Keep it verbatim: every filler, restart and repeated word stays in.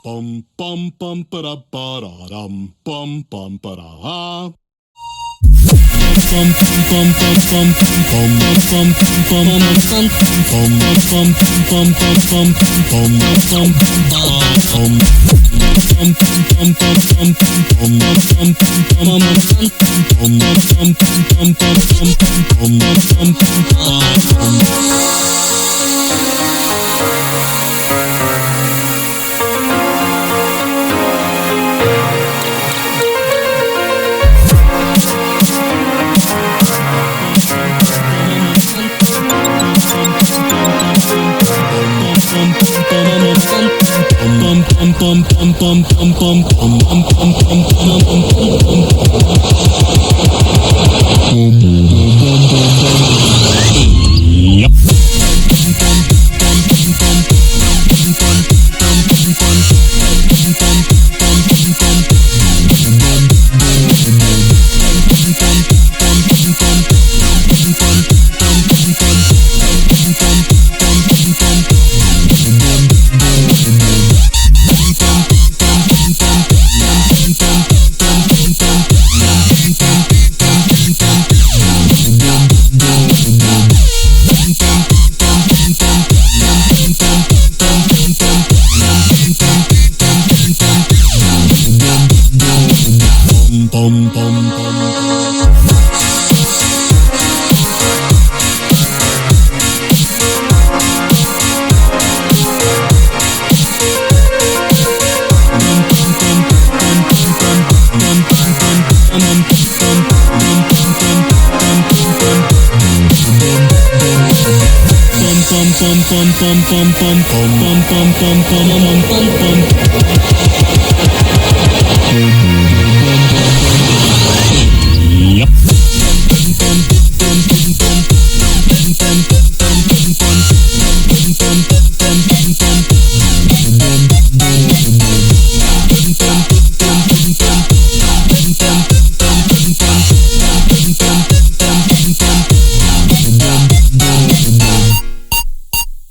Bum bum bum ba da ba da dum bum bum ba da. Bum bum bum bum bum bum bum bum bum bum bum bum bum bum bum